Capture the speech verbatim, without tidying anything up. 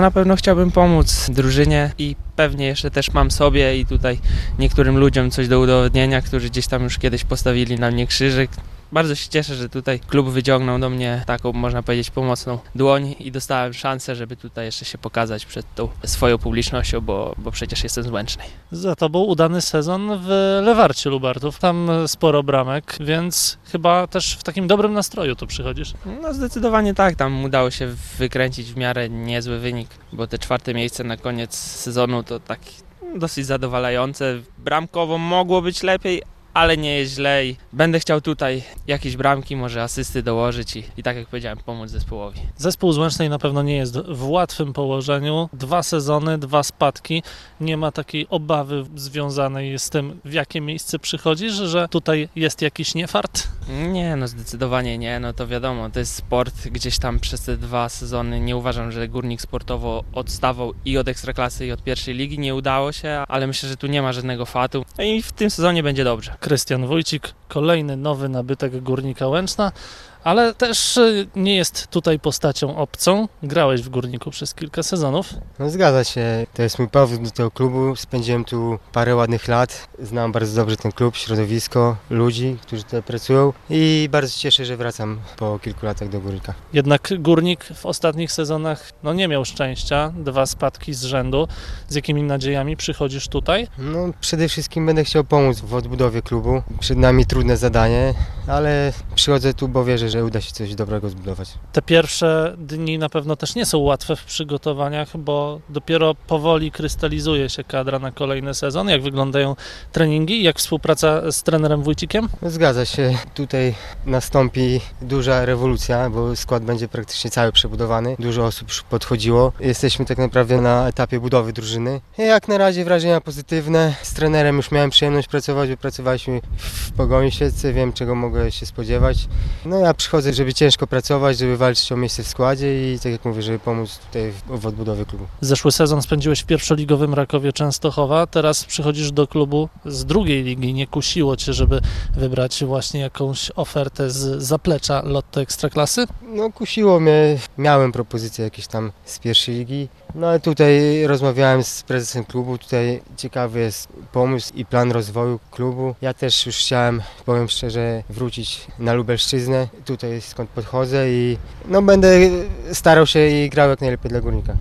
Na pewno chciałbym pomóc drużynie i pewnie jeszcze też mam sobie i tutaj niektórym ludziom coś do udowodnienia, którzy gdzieś tam już kiedyś postawili na mnie krzyżyk. Bardzo się cieszę, że tutaj klub wyciągnął do mnie taką, można powiedzieć, pomocną dłoń i dostałem szansę, żeby tutaj jeszcze się pokazać przed tą swoją publicznością, bo, bo przecież jestem z Łęcznej. Za tobą udany sezon w Lewarcie Lubartów, tam sporo bramek, więc chyba też w takim dobrym nastroju tu przychodzisz. No zdecydowanie tak, tam udało się wykręcić w miarę niezły wynik, bo te czwarte miejsce na koniec sezonu to tak dosyć zadowalające. Bramkowo mogło być lepiej, ale nie jest źle i będę chciał tutaj jakieś bramki, może asysty dołożyć i, i tak jak powiedziałem, pomóc zespołowi. Zespół z Łęcznej na pewno nie jest w łatwym położeniu. Dwa sezony, dwa spadki. Nie ma takiej obawy związanej z tym, w jakie miejsce przychodzisz, że tutaj jest jakiś niefart? Nie, no zdecydowanie nie, no to wiadomo, to jest sport, gdzieś tam przez te dwa sezony nie uważam, że Górnik sportowo odstawał i od Ekstraklasy i od pierwszej ligi, nie udało się, ale myślę, że tu nie ma żadnego fatu no i w tym sezonie będzie dobrze. Krystian Wójcik, kolejny nowy nabytek Górnika Łęczna, ale też nie jest tutaj postacią obcą. Grałeś w Górniku przez kilka sezonów. No zgadza się, to jest mój powrót do tego klubu, spędziłem tu parę ładnych lat, znam bardzo dobrze ten klub, środowisko, ludzi, którzy tutaj pracują i bardzo się cieszę, że wracam po kilku latach do Górnika. Jednak Górnik w ostatnich sezonach no, nie miał szczęścia, dwa spadki z rzędu. Z jakimi nadziejami przychodzisz tutaj? No przede wszystkim będę chciał pomóc w odbudowie klubu, przed nami trudne zadanie, ale przychodzę tu, bo wierzę, że uda się coś dobrego zbudować. Te pierwsze dni na pewno też nie są łatwe w przygotowaniach, bo dopiero powoli krystalizuje się kadra na kolejny sezon. Jak wyglądają treningi? Jak współpraca z trenerem Wójcikiem? No, zgadza się, tutaj nastąpi duża rewolucja, bo skład będzie praktycznie cały przebudowany. Dużo osób już podchodziło. Jesteśmy tak naprawdę na etapie budowy drużyny. Jak na razie wrażenia pozytywne. Z trenerem już miałem przyjemność pracować, bo pracowaliśmy w Pogoni Siedlce, wiem czego mogę się spodziewać. No ja przychodzę, żeby ciężko pracować, żeby walczyć o miejsce w składzie i tak jak mówię, żeby pomóc tutaj w, w odbudowie klubu. Zeszły sezon spędziłeś w pierwszoligowym Rakowie Częstochowa, teraz przychodzisz do klubu z drugiej ligi. Nie kusiło cię, żeby wybrać właśnie jakąś ofertę z zaplecza Lotto Ekstraklasy? No kusiło mnie, miałem propozycje jakieś tam z pierwszej ligi, no ale tutaj rozmawiałem z prezesem klubu, tutaj ciekawy jest pomysł i plan rozwoju klubu. Ja też już chciałem, powiem szczerze, wrócić na Lubelszczyznę, tutaj skąd podchodzę i no będę starał się i grał jak najlepiej dla Górnika.